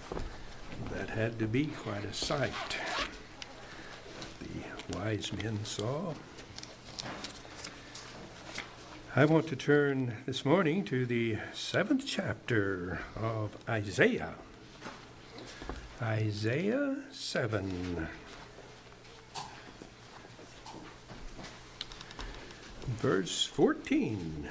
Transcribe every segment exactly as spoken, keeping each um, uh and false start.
That had to be quite a sight the wise men saw. I want to turn this morning to the seventh chapter of Isaiah. Isaiah seven. Verse fourteen.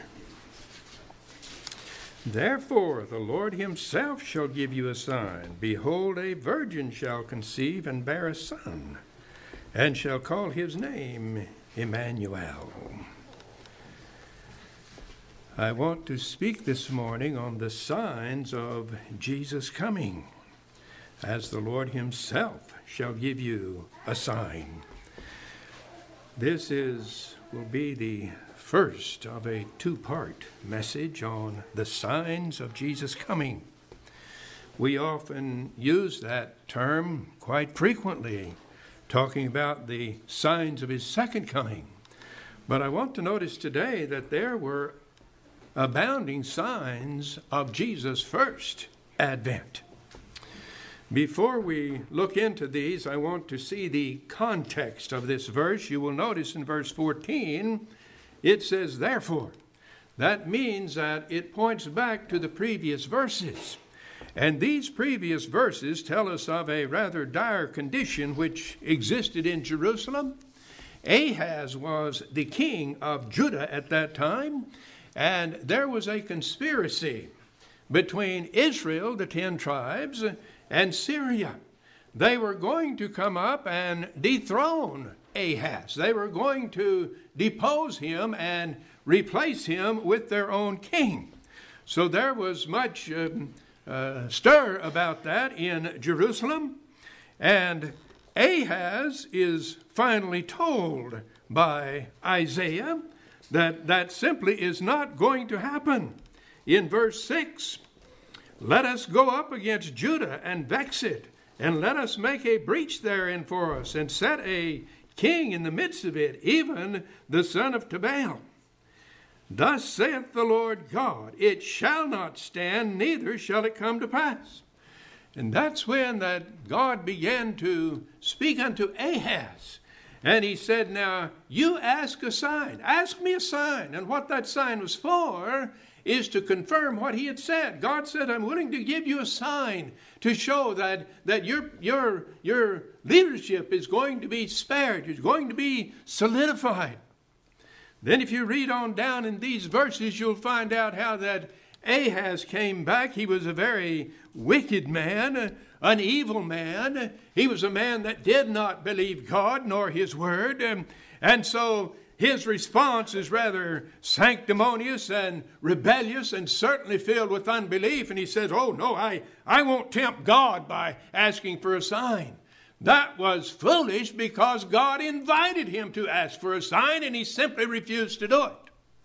Therefore the Lord himself shall give you a sign. Behold, a virgin shall conceive and bear a son, and shall call his name Emmanuel. I want to speak this morning on the signs of Jesus' coming, as the Lord himself shall give you a sign. This is will be the first of a two-part message on the signs of Jesus' coming. We often use that term quite frequently, talking about the signs of his second coming. But I want to notice today that there were abounding signs of Jesus' first advent. Before we look into these, I want to see the context of this verse. You will notice in verse fourteen, it says, therefore. That means that it points back to the previous verses. And these previous verses tell us of a rather dire condition which existed in Jerusalem. Ahaz was the king of Judah at that time, and there was a conspiracy between Israel, the ten tribes, and Syria. They were going to come up and dethrone Ahaz. They were going to depose him and replace him with their own king. So there was much uh, uh, stir about that in Jerusalem. And Ahaz is finally told by Isaiah that that simply is not going to happen. In verse six, let us go up against Judah and vex it, and let us make a breach therein for us, and set a king in the midst of it, even the son of Tabal. Thus saith the Lord God, it shall not stand, neither shall it come to pass. And that's when that God began to speak unto Ahaz. And he said, now, you ask a sign. Ask me a sign. And what that sign was for is to confirm what he had said. God said, I'm willing to give you a sign to show that, that your, your, your leadership is going to be spared. It's going to be solidified. Then if you read on down in these verses, you'll find out how that Ahaz came back. He was a very wicked man, an evil man. He was a man that did not believe God nor his word. And, and so his response is rather sanctimonious and rebellious and certainly filled with unbelief. And he says, oh, no, I, I won't tempt God by asking for a sign. That was foolish because God invited him to ask for a sign and he simply refused to do it.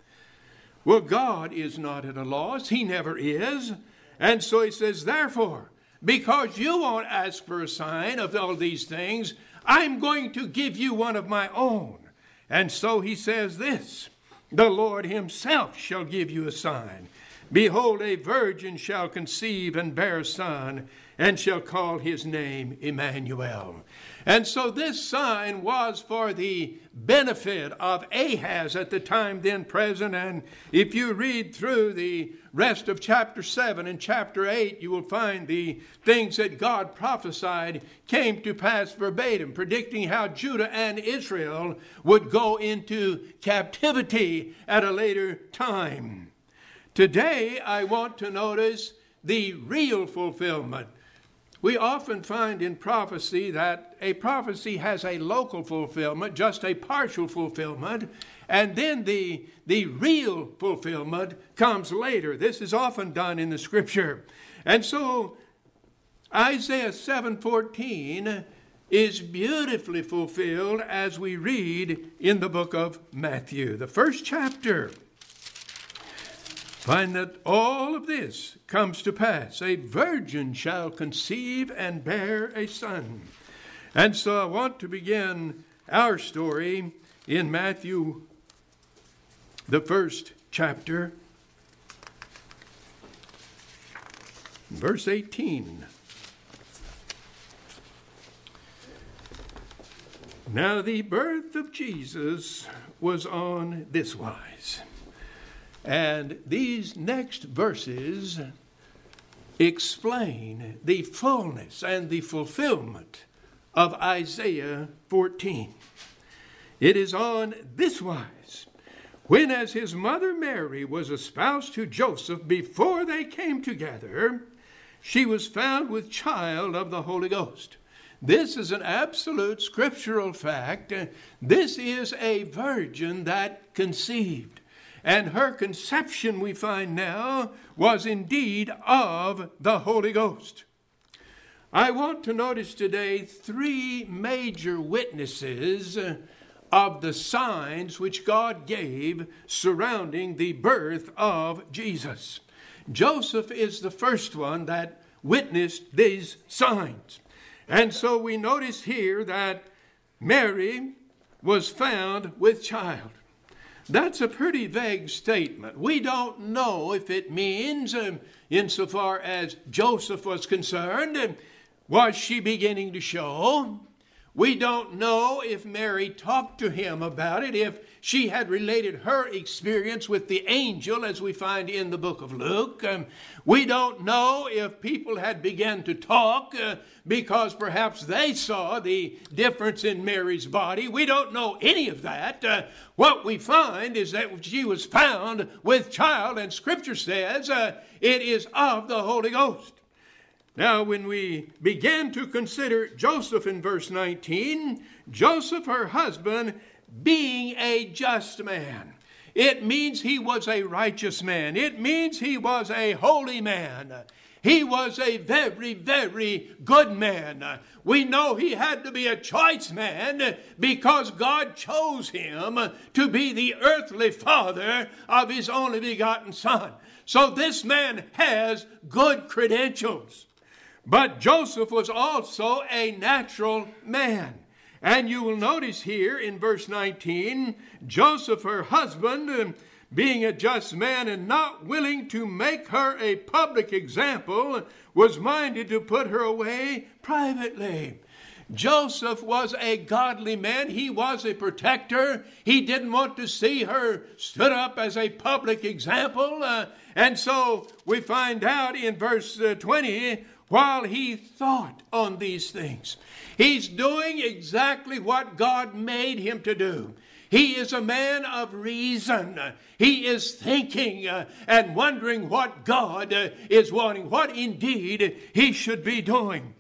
Well, God is not at a loss. He never is. And so he says, therefore, because you won't ask for a sign of all these things, I'm going to give you one of my own. And so he says this, the Lord himself shall give you a sign. Behold, a virgin shall conceive and bear a son, and shall call his name Emmanuel. And so this sign was for the benefit of Ahaz at the time then present. And if you read through the rest of chapter seven and chapter eight, you will find the things that God prophesied came to pass verbatim, predicting how Judah and Israel would go into captivity at a later time. Today, I want to notice the real fulfillment. We often find in prophecy that a prophecy has a local fulfillment, just a partial fulfillment, and then the, the real fulfillment comes later. This is often done in the scripture. And so Isaiah seven fourteen is beautifully fulfilled as we read in the book of Matthew, the first chapter. Find that all of this comes to pass. A virgin shall conceive and bear a son. And so I want to begin our story in Matthew, the first chapter, verse eighteen. Now the birth of Jesus was on this wise. And these next verses explain the fullness and the fulfillment of Isaiah fourteen. It is on this wise. When as his mother Mary was espoused to Joseph before they came together, she was found with child of the Holy Ghost. This is an absolute scriptural fact. This is a virgin that conceived. And her conception, we find now, was indeed of the Holy Ghost. I want to notice today three major witnesses of the signs which God gave surrounding the birth of Jesus. Joseph is the first one that witnessed these signs. And so we notice here that Mary was found with child. That's a pretty vague statement. We don't know if it means, um, insofar as Joseph was concerned, um, was she beginning to show? We don't know if Mary talked to him about it, if she had related her experience with the angel, as we find in the book of Luke. Um, we don't know if people had begun to talk uh, because perhaps they saw the difference in Mary's body. We don't know any of that. Uh, what we find is that she was found with child, and Scripture says uh, it is of the Holy Ghost. Now, when we begin to consider Joseph in verse nineteen, Joseph, her husband, being a just man. It means he was a righteous man. It means he was a holy man. He was a very, very good man. We know he had to be a choice man because God chose him to be the earthly father of his only begotten son. So this man has good credentials. But Joseph was also a natural man. And you will notice here in verse nineteen, Joseph, her husband, being a just man and not willing to make her a public example, was minded to put her away privately. Joseph was a godly man. He was a protector. He didn't want to see her stood up as a public example. Uh, and so we find out in verse uh, twenty, while he thought on these things. He's doing exactly what God made him to do. He is a man of reason. He is thinking uh, and wondering what God uh, is wanting, what indeed he should be doing.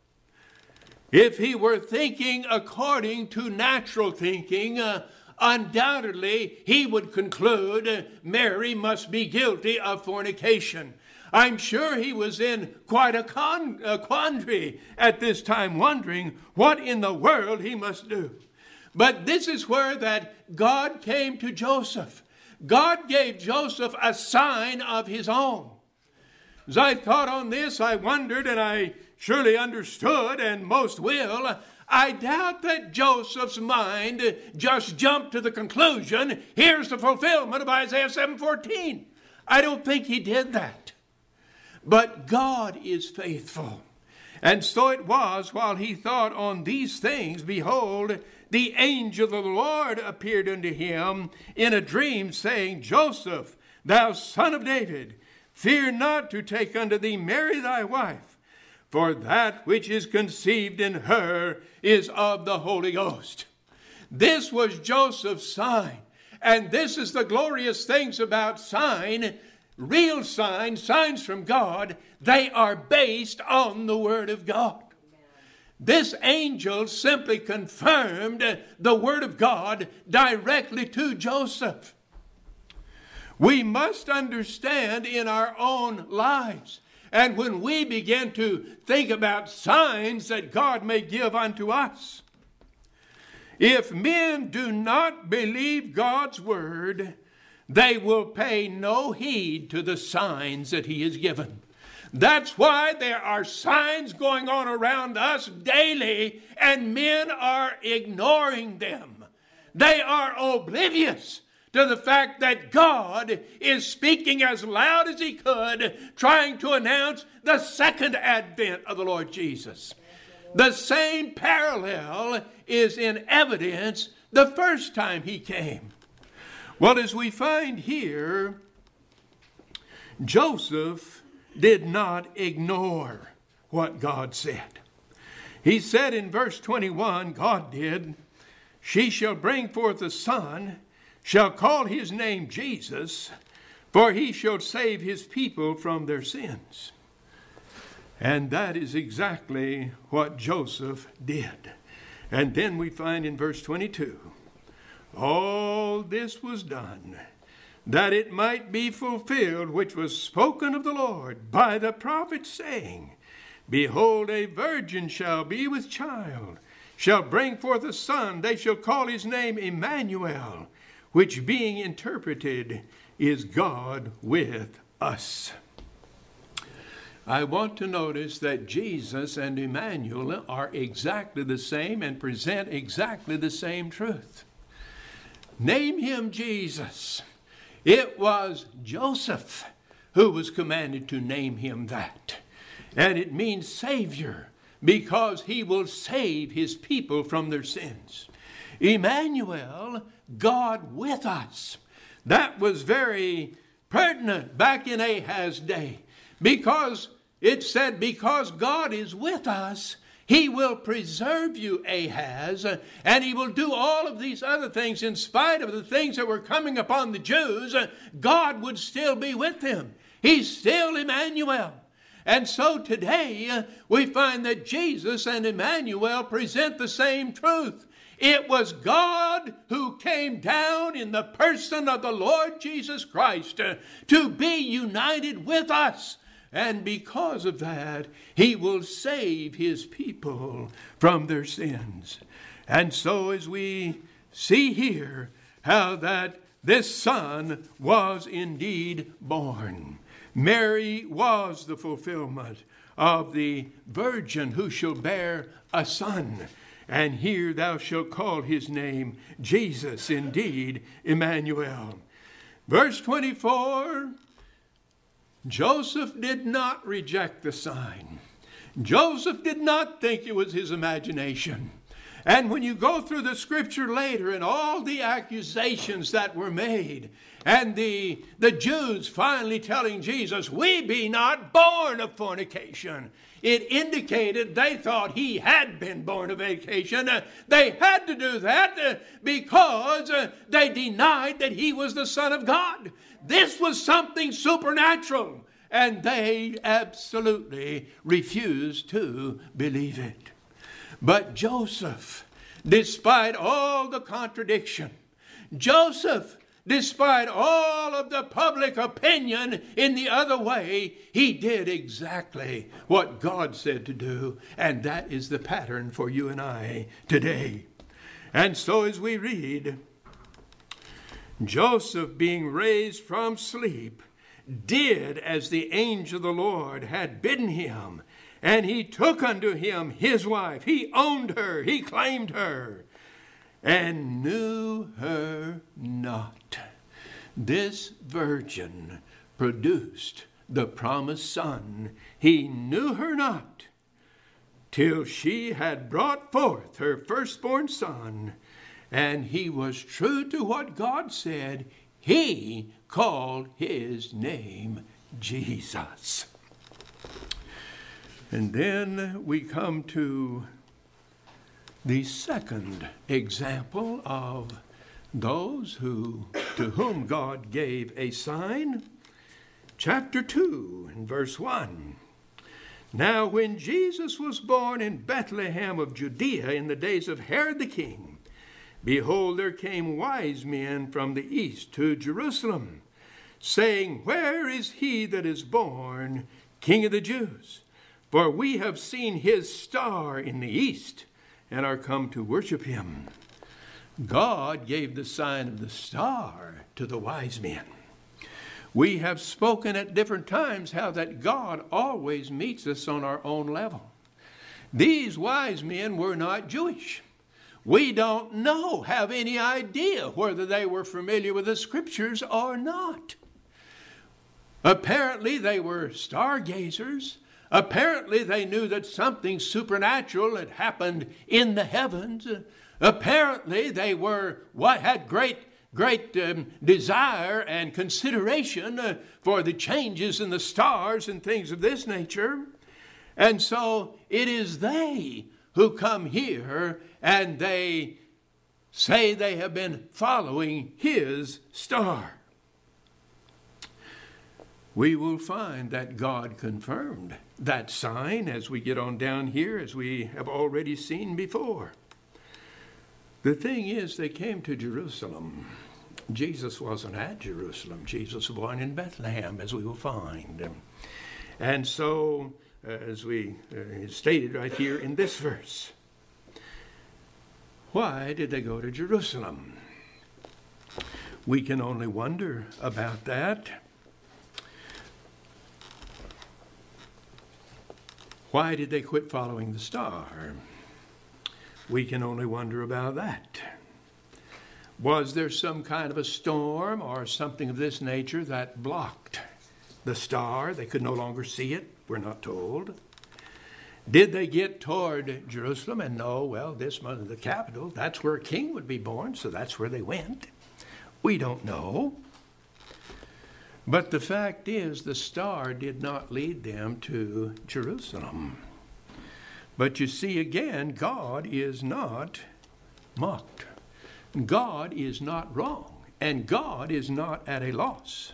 If he were thinking according to natural thinking, uh, undoubtedly he would conclude uh, Mary must be guilty of fornication. I'm sure he was in quite a, con- a quandary at this time, wondering what in the world he must do. But this is where that God came to Joseph. God gave Joseph a sign of his own. As I thought on this, I wondered, and I surely understood, and most will, I doubt that Joseph's mind just jumped to the conclusion, here's the fulfillment of Isaiah seven fourteen. I don't think he did that. But God is faithful. And so it was, while he thought on these things, behold, the angel of the Lord appeared unto him in a dream, saying, Joseph, thou son of David, fear not to take unto thee Mary thy wife, for that which is conceived in her is of the Holy Ghost. This was Joseph's sign. And this is the glorious things about sign. Real signs, signs from God, they are based on the Word of God. This angel simply confirmed the Word of God directly to Joseph. We must understand in our own lives, and when we begin to think about signs that God may give unto us, if men do not believe God's Word, they will pay no heed to the signs that he has given. That's why there are signs going on around us daily, and men are ignoring them. They are oblivious to the fact that God is speaking as loud as he could, trying to announce the second advent of the Lord Jesus. The same parallel is in evidence the first time he came. Well, as we find here, Joseph did not ignore what God said. He said in verse twenty-one, God did, she shall bring forth a son, shall call his name Jesus, for he shall save his people from their sins. And that is exactly what Joseph did. And then we find in verse twenty-two, all this was done, that it might be fulfilled, which was spoken of the Lord by the prophet, saying, behold, a virgin shall be with child, shall bring forth a son, they shall call his name Emmanuel, which being interpreted is God with us. I want to notice that Jesus and Emmanuel are exactly the same and present exactly the same truth. Name him Jesus. It was Joseph who was commanded to name him that. And it means Savior, because he will save his people from their sins. Emmanuel, God with us. That was very pertinent back in Ahaz's day, because it said, because God is with us, he will preserve you, Ahaz, and he will do all of these other things in spite of the things that were coming upon the Jews. God would still be with him. He's still Emmanuel. And so today we find that Jesus and Emmanuel present the same truth. It was God who came down in the person of the Lord Jesus Christ to be united with us. And because of that, he will save his people from their sins. And so as we see here how that this son was indeed born. Mary was the fulfillment of the virgin who shall bear a son. And here thou shalt call his name Jesus, indeed, Emmanuel. Verse twenty-four, Joseph did not reject the sign. Joseph did not think it was his imagination. And when you go through the scripture later and all the accusations that were made, and the, the Jews finally telling Jesus, we be not born of fornication, it indicated they thought he had been born of fornication. Uh, they had to do that uh, because uh, they denied that he was the Son of God. This was something supernatural, and they absolutely refused to believe it. But Joseph, despite all the contradiction, Joseph, despite all of the public opinion in the other way, he did exactly what God said to do. And that is the pattern for you and I today. And so as we read, Joseph, being raised from sleep, did as the angel of the Lord had bidden him. And he took unto him his wife. He owned her. He claimed her. And knew her not. This virgin produced the promised son. He knew her not till she had brought forth her firstborn son. And he was true to what God said. He called his name Jesus. And then we come to the second example of those who, to whom God gave a sign. Chapter two and verse one. Now when Jesus was born in Bethlehem of Judea in the days of Herod the king, behold, there came wise men from the east to Jerusalem, saying, where is he that is born King of the Jews? For we have seen his star in the east, and are come to worship him. God gave the sign of the star to the wise men. We have spoken at different times how that God always meets us on our own level. These wise men were not Jewish. We don't know, have any idea whether they were familiar with the scriptures or not. Apparently they were stargazers. Apparently, they knew that something supernatural had happened in the heavens. Apparently, they were what had great, great um, desire and consideration uh, for the changes in the stars and things of this nature. And so it is they who come here and they say they have been following his star. We will find that God confirmed that sign as we get on down here, as we have already seen before. The thing is, they came to Jerusalem. Jesus wasn't at Jerusalem. Jesus was born in Bethlehem, as we will find. And so, uh, as we uh, stated right here in this verse, why did they go to Jerusalem? We can only wonder about that. Why did they quit following the star? We can only wonder about that. Was there some kind of a storm or something of this nature that blocked the star? They could no longer see it, we're not told. Did they get toward Jerusalem and know, well, this was the capital, that's where a king would be born, so that's where they went? We don't know. But the fact is, the star did not lead them to Jerusalem. But you see, again, God is not mocked. God is not wrong, and God is not at a loss.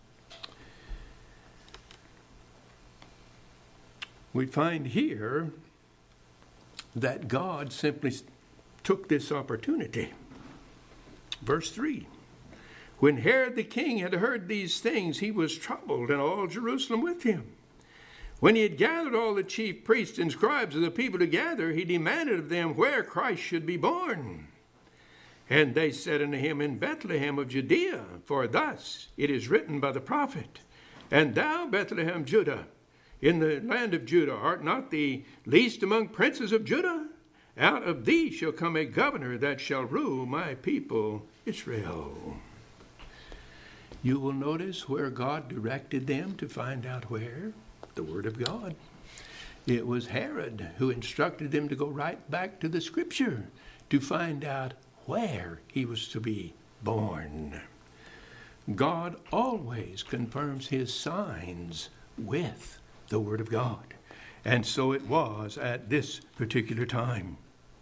We find here that God simply took this opportunity. Verse three. When Herod the king had heard these things, he was troubled, and all Jerusalem with him. When he had gathered all the chief priests and scribes of the people together, he demanded of them where Christ should be born. And they said unto him, In Bethlehem of Judea, for thus it is written by the prophet, And thou, Bethlehem, Judah, in the land of Judah, art not the least among princes of Judah? Out of thee shall come a governor that shall rule my people Israel. You will notice where God directed them to find out where? The Word of God. It was Herod who instructed them to go right back to the Scripture to find out where he was to be born. God always confirms his signs with the Word of God. And so it was at this particular time.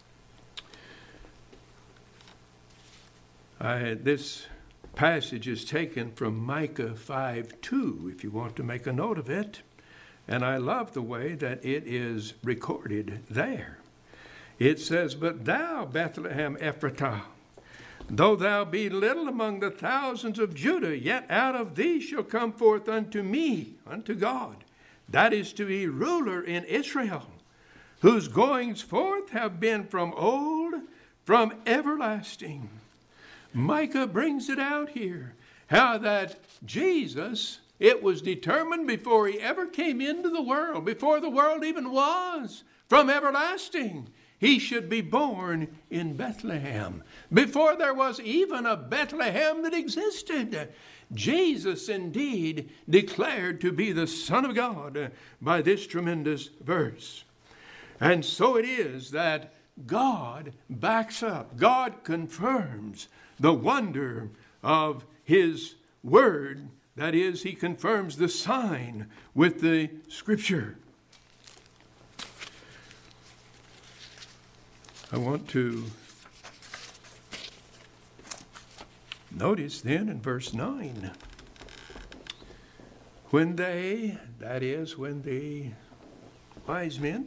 I, this passage is taken from Micah five two, if you want to make a note of it. And I love the way that it is recorded there. It says, But thou, Bethlehem Ephratah, though thou be little among the thousands of Judah, yet out of thee shall come forth unto me, unto God, that is to be ruler in Israel, whose goings forth have been from old, from everlasting. Micah brings it out here, how that Jesus, it was determined before he ever came into the world, before the world even was, from everlasting, he should be born in Bethlehem. Before there was even a Bethlehem that existed, Jesus indeed declared to be the Son of God by this tremendous verse. And so it is that God backs up, God confirms the wonder of his word. That is, he confirms the sign with the Scripture. I want to notice then in verse nine, when they, that is, when the wise men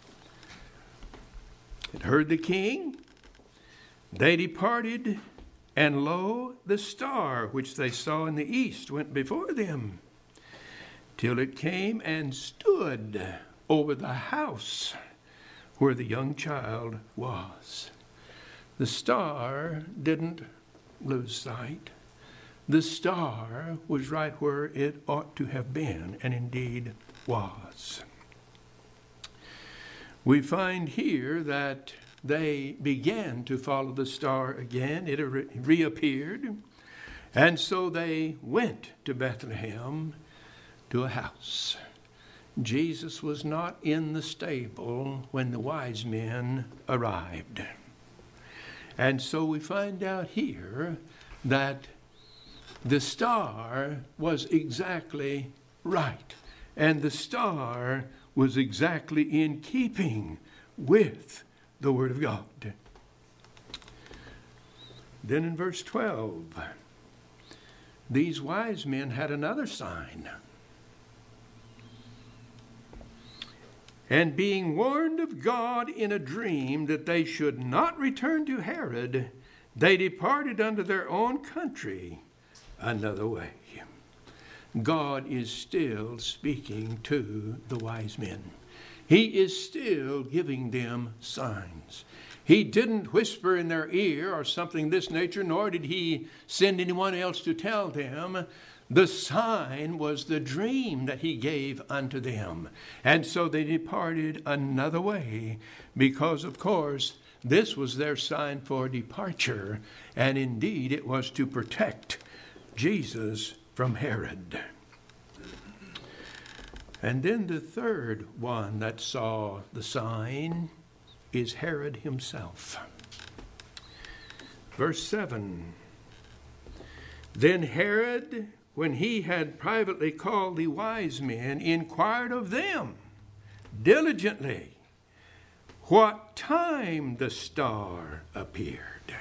had heard the king, they departed, and lo, the star which they saw in the east went before them, till it came and stood over the house where the young child was. The star didn't lose sight. The star was right where it ought to have been, and indeed was. We find here that they began to follow the star again. It re- reappeared. And so they went to Bethlehem, to a house. Jesus was not in the stable when the wise men arrived. And so we find out here that the star was exactly right. And the star was exactly in keeping with the Word of God. Then in verse twelve, these wise men had another sign. And being warned of God in a dream that they should not return to Herod, they departed unto their own country another way. God is still speaking to the wise men. He is still giving them signs. He didn't whisper in their ear or something this nature, nor did he send anyone else to tell them. The sign was the dream that he gave unto them. And so they departed another way because, of course, this was their sign for departure. And indeed, it was to protect Jesus from Herod. And then the third one that saw the sign is Herod himself. Verse seven. Then Herod, when he had privately called the wise men, inquired of them diligently what time the star appeared.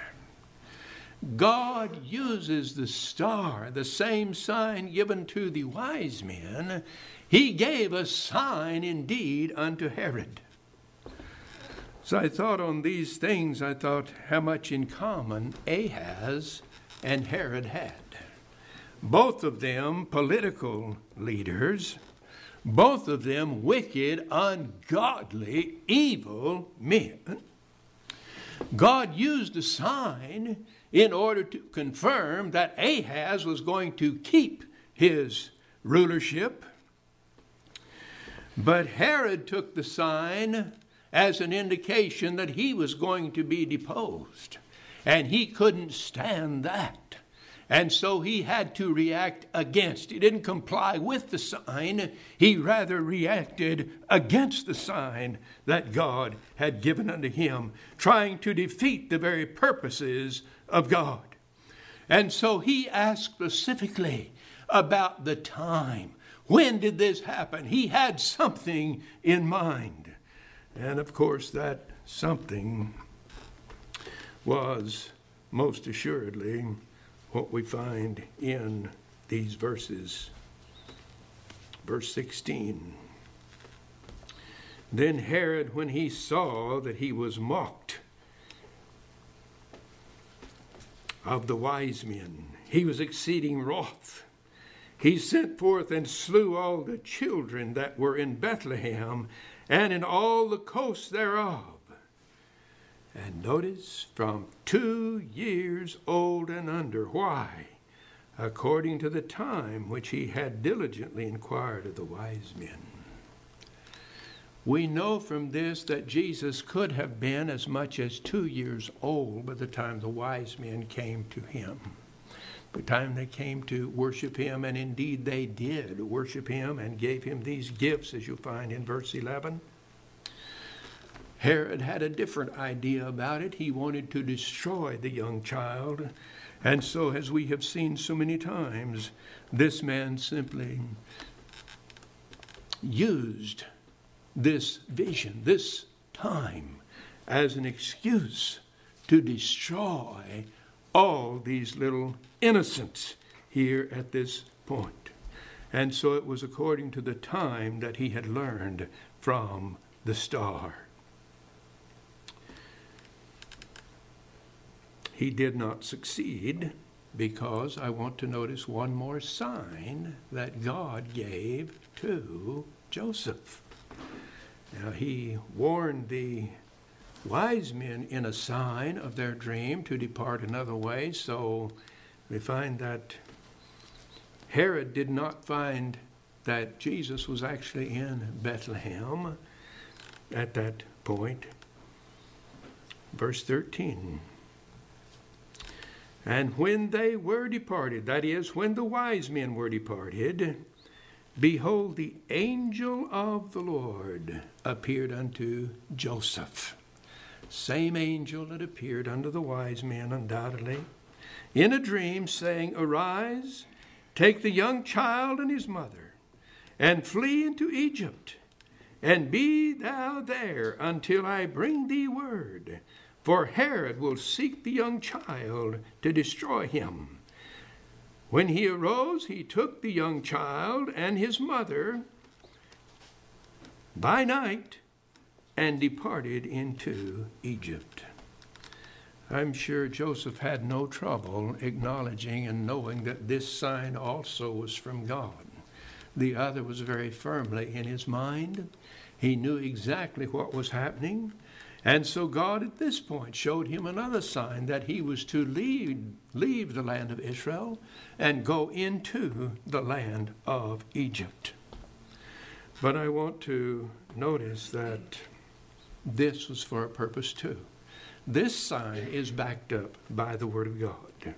God uses the star, the same sign given to the wise men. He gave a sign indeed unto Herod. So I thought on these things, I thought how much in common Ahaz and Herod had. Both of them political leaders, both of them wicked, ungodly, evil men. God used a sign in order to confirm that Ahaz was going to keep his rulership. But Herod took the sign as an indication that he was going to be deposed. And he couldn't stand that. And so he had to react against. He didn't comply with the sign. He rather reacted against the sign that God had given unto him, trying to defeat the very purposes of God. And so he asked specifically about the time. When did this happen? He had something in mind. And of course, that something was most assuredly what we find in these verses. Verse sixteen. Then Herod, when he saw that he was mocked of the wise men, he was exceeding wroth. He sent forth and slew all the children that were in Bethlehem and in all the coasts thereof. And notice, from two years old and under. Why? According to the time which he had diligently inquired of the wise men. We know from this that Jesus could have been as much as two years old by the time the wise men came to him. The time they came to worship him, and indeed they did worship him and gave him these gifts, as you'll find in verse eleven. Herod had a different idea about it. He wanted to destroy the young child. And so, as we have seen so many times, this man simply used this vision, this time, as an excuse to destroy all these little innocents here at this point. And so it was according to the time that he had learned from the star. He did not succeed because I want to notice one more sign that God gave to Joseph. Now, he warned the wise men in a sign of their dream to depart another way. So we find that Herod did not find that Jesus was actually in Bethlehem at that point. Verse thirteen. And when they were departed, that is, when the wise men were departed, behold, the angel of the Lord appeared unto Joseph. Same angel that appeared unto the wise men, undoubtedly, in a dream, saying, Arise, take the young child and his mother, and flee into Egypt, and be thou there until I bring thee word. For Herod will seek the young child to destroy him. When he arose, he took the young child and his mother by night and departed into Egypt. I'm sure Joseph had no trouble acknowledging and knowing that this sign also was from God. The other was very firmly in his mind. He knew exactly what was happening. And so God at this point showed him another sign, that he was to leave, leave the land of Israel and go into the land of Egypt. But I want to notice that this was for a purpose too. This sign is backed up by the Word of God.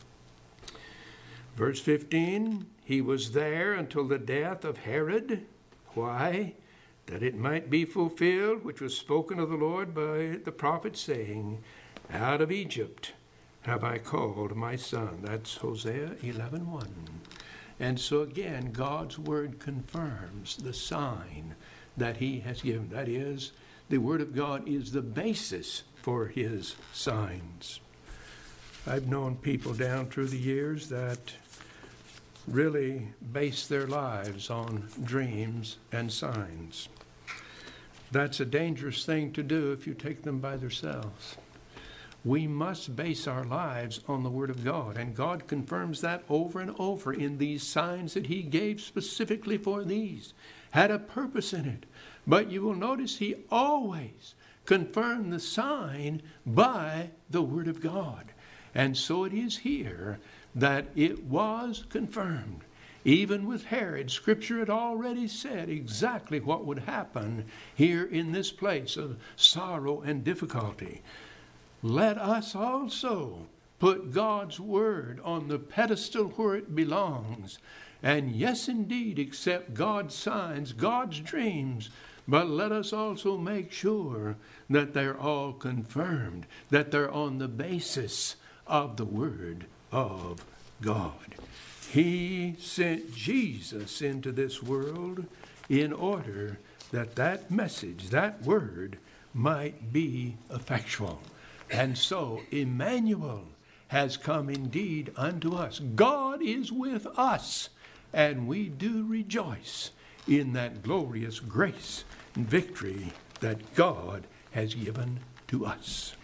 Verse fifteen, he was there until the death of Herod. Why? That it might be fulfilled, which was spoken of the Lord by the prophet, saying, Out of Egypt have I called my son. That's Hosea eleven one. And so again, God's word confirms the sign that he has given. That is, the word of God is the basis for his signs. I've known people down through the years that really base their lives on dreams and signs. That's a dangerous thing to do if you take them by themselves. We must base our lives on the Word of God, and God confirms that over and over in these signs that he gave specifically for these. Had a purpose in it. But you will notice he always confirmed the sign by the Word of God. And so it is here that it was confirmed. Even with Herod, Scripture had already said exactly what would happen here in this place of sorrow and difficulty. Let us also put God's word on the pedestal where it belongs. And yes, indeed, accept God's signs, God's dreams, but let us also make sure that they're all confirmed, that they're on the basis of the Word of God. He sent Jesus into this world in order that that message, that word, might be effectual. And so Emmanuel has come indeed unto us. God is with us, and we do rejoice in that glorious grace and victory that God has given to us.